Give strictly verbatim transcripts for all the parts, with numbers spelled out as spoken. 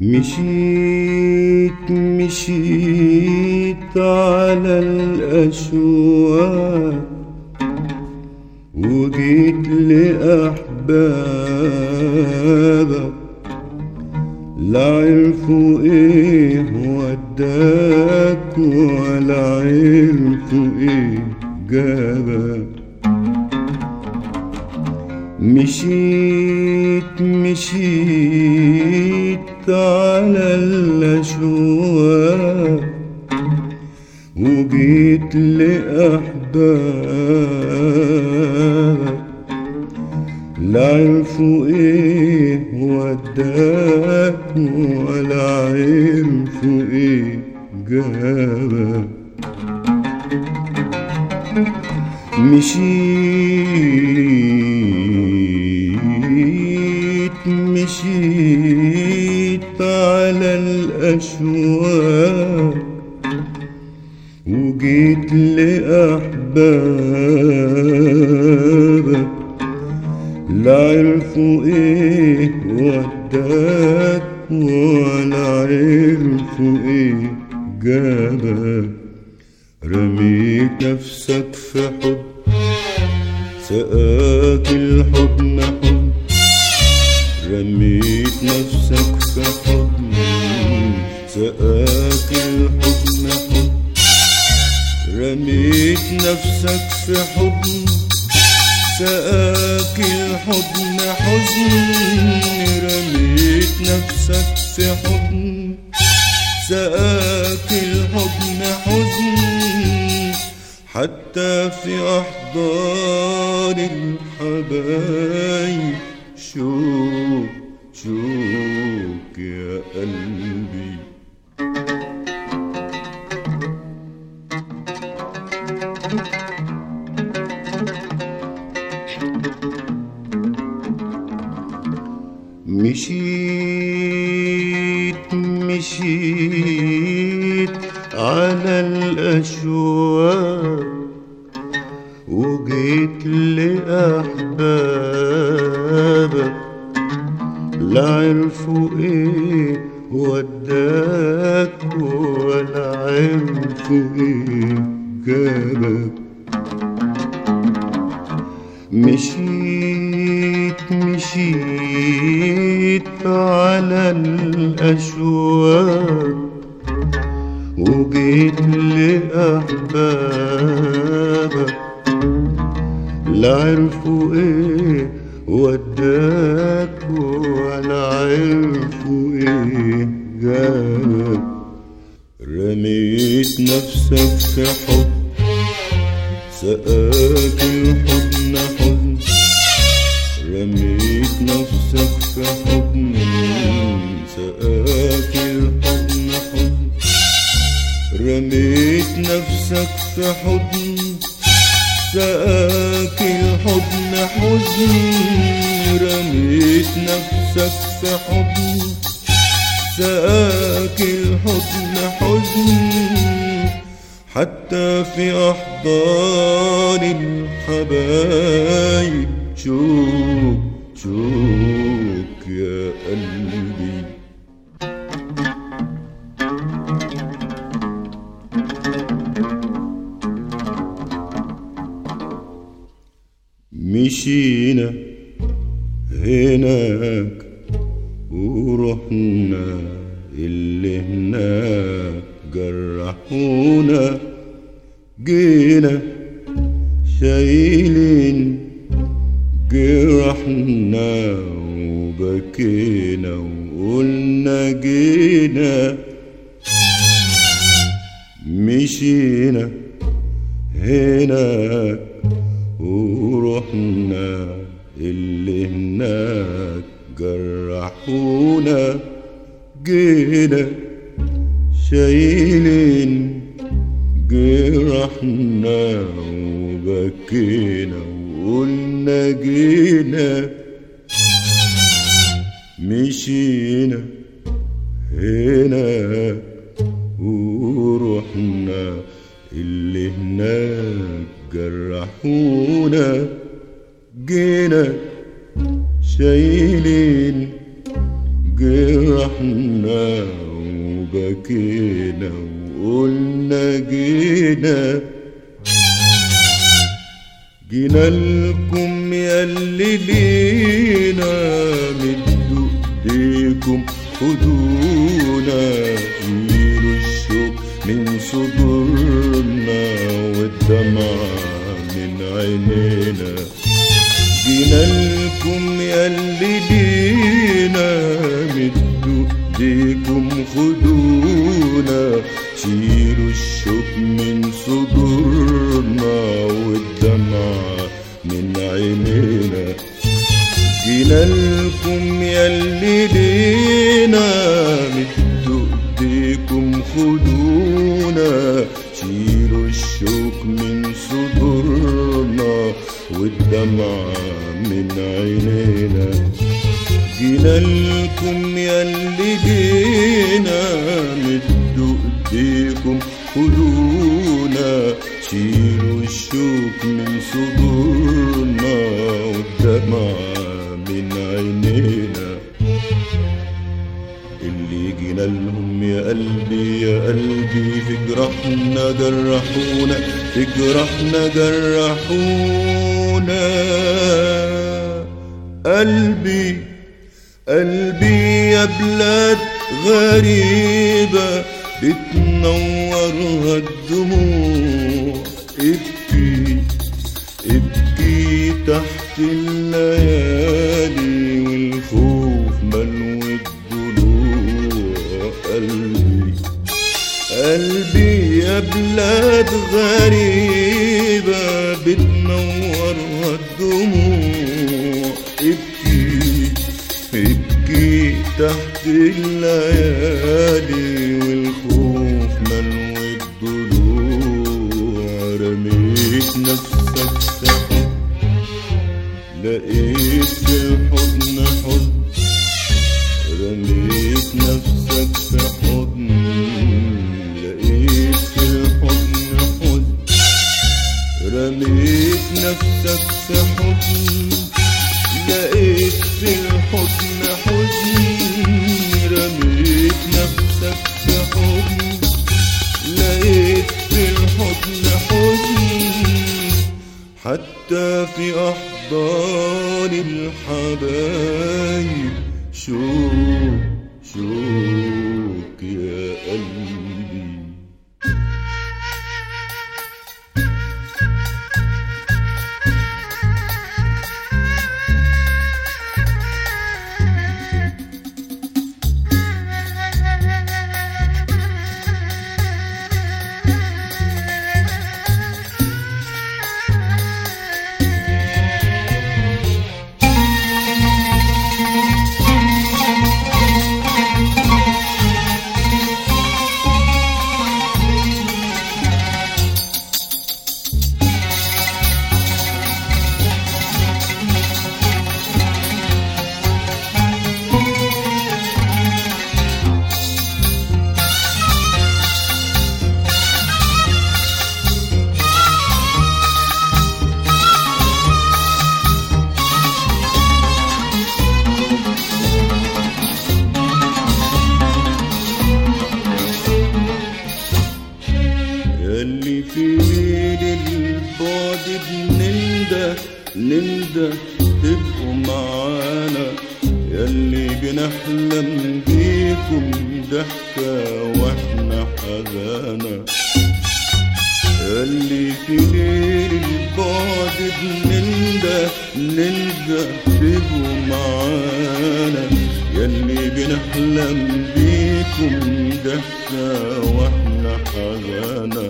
مشيت مشيت على الأشواق وجيت لأحبابك، لا عرفوا ايه وداك ولا عرفوا ايه جابك. مشيت مشيت على الأشواق وجيت لأحبابك، لا عرفوا ايه وداك ولا عرفوا ايه جابك. مشيت مشيت على الأشواق وجيت لأحبابك، لا عرفوا ايه وداك ولا عرفوا ايه جابك. رميت نفسك في حضن سقاك الحضن حضن، رميت نفسك في حضن سقاك الحضن حضن، رميت نفسك في حضن سقاك الحضن حزن، رميت نفسك في حضن سقاك الحضن حزن، حتى في أحضان الحبايب شوق شوق يا قلبي. مشيت مشيت على الأشواق وجيت لأحبابك، لا عرفوا ايه وداك ولا عرفوا ايه جابك. مشيت مشيت على الأشواق وجيت لأحبابك، لا عرفوا ايه وداك ولا عرفوا ايه جابك. رميت نفسك في حضن سقاك الحضن حضن، رميت نفسك في حضن سقاك الحضن حضن، رميت نفسك في حضن سقاك الحضن حزن، رميت نفسك في حضن سقاك الحضن حزن، حتى في أحضان الحبايب شوق شوق يا قلبي. مشينا هناك ورحنا اللي هناك جرحونا، جينا شايلين جرحنا وبكينا وقلنا جينا. مشينا هناك ورحنا اللي هناك جرحونا، جينا شايلين جرحنا وبكينا وقلنا جينا. مشينا هناك ورحنا اللي هناك جرحونا، جينا شايلين جرحنا وبكينا وقلنا جينا جينا لكم ياللي لينا مدوا ايديكم خدونا شيلوا الشوق من صدورنا والدمعة من عينينا جينا لكم ياللي لينا مدوا ايديكم خدونا شيلوا الشوق من صدورنا والدمعة من عينينا جينا لكم ياللي لينا مدوا ايديكم خدونا شيلوا الشوق من صدورنا والدمعة من عينينا جينا لكم ياللي لينا مدوا ايديكم خدونا شيلوا الشوك من صدورنا والدمعة من عينينا اللي جينا لهم يا قلبي يا قلبي في جرحنا جرحونا في جرحنا جرحونا قلبي قلبي يا بلاد غريبة بتنورها الدموع ابكي ابكي تحت الليالي والخوف ملو الضلوع قلبي قلبي يا بلاد غريبة بتنورها الدموع ابكي ابكي تحت الليالي والخوف ملو الضلوع رميت نفسك سحب لقيت في الحضن حضن رميت نفسك في حضن لقيت في الحضن حضن رميت نفسك في حضن لقيت في الحضن حزن رميت نفسك في حضن لقيت في الحضن حزن حتى في أحضان الحبايب شوق شوق يا قلبي ياللي في ليل البعد بنندى نندى تبقوا معانا ياللي بنحلم بيكم ضحكة واحنا حزانة ياللي في ليل البعد بنندى نندى تبقوا معانا ياللي بنحلم بيكم ضحكة واحنا حزانة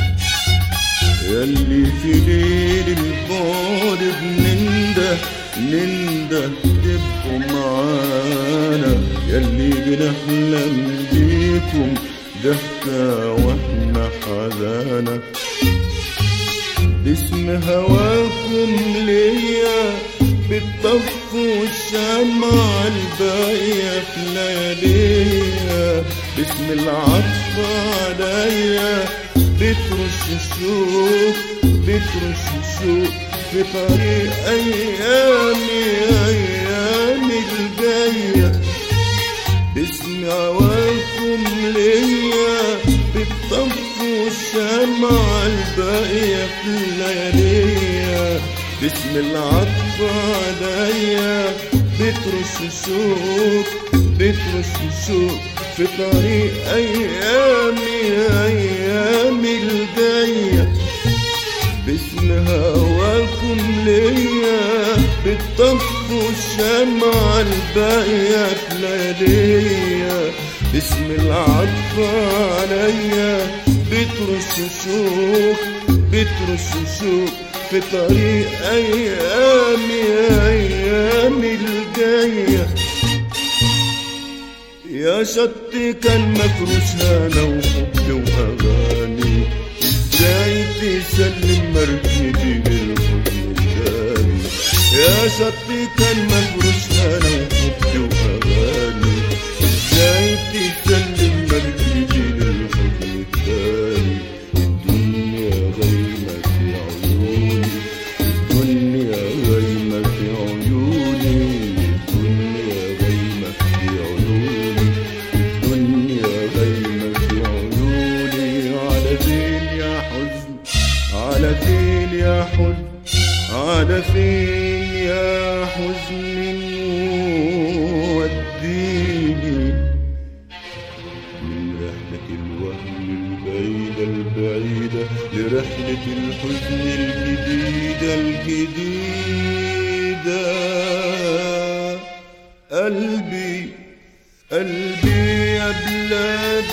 ياللي في ليل البعد بنندى نندى تبقوا معانا ياللي بنحلم بيكم ضحكة واحنا حزانة باسم هواكم ليا بتطفوا الشمعة الباقية في لياليها باسم العطف عليا بترش الشوق بترش الشوق في طريق أيامي أيامي الجاية باسم هواكم ليا بتطفوا الشمعة الباقية في الليالية، باسم العطف عليا بترش الشوق بترش الشوق في طريق أيامي أيامي الجاية. باسم هواكم ليا بتطفوا الشمعة الباقية في لياليا، باسم العطف عليا بترش الشوق بترش الشوق في طريق أيامي أيامي الجاية. يا شط كان مفروش هنا وحب وأغاني، ازاي تسلم مركبي للحزن التاني؟ يا شط كان مفروش هنا وحب وأغاني، ازاي تسلم مركبي للحزن التاني؟ الدنيا غيمة في عيوني، الدنيا غيمة في عيوني، الدنيا غيمة في عيوني، الدنيا غيمة في عيوني. على فين يا حزن على فين يا حزن على فين يا حزن وديني من رحلة الوهم البعيدة البعيدة لرحلة الحزن الجديدة الجديدة. قلبي قلبي يا بلاد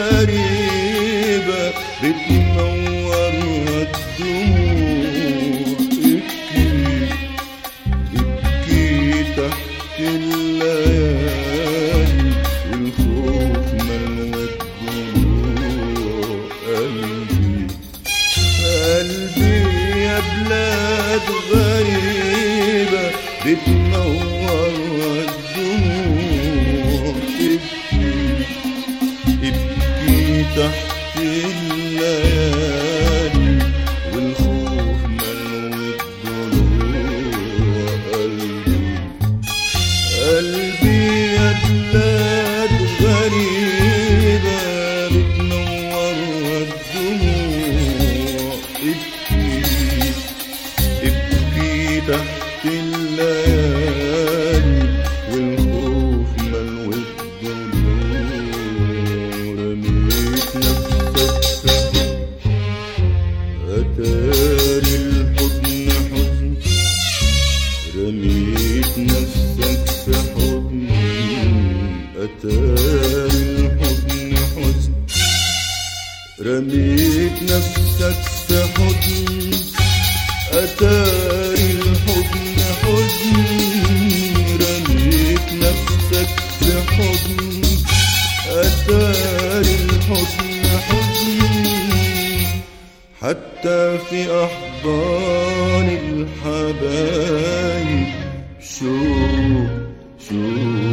غريبة بتنورها الدموع، ابكي ابكي تحت الليالي والخوف ملوى الدموع. قلبي قلبي يا بلاد غريبة بتنورها الدموع، ابكي ابكي تحت الليالي والخوف ملوى الضلوع. قلبي قلبي يا بلاد غريبة بتنورها الدموع، ابكي ابكي تحت الليالي والخوف ملوى الضلوع. رميت نفسك في أتاري الحزن حزن، رميت نفسك في حضن أتاري الحزن حزن، رميت نفسك في حضن أتاري الحزن حزن، رميت نفسك في حضن أتاري الحزن حزن. حتى في أحضان الحبايب شوق شوق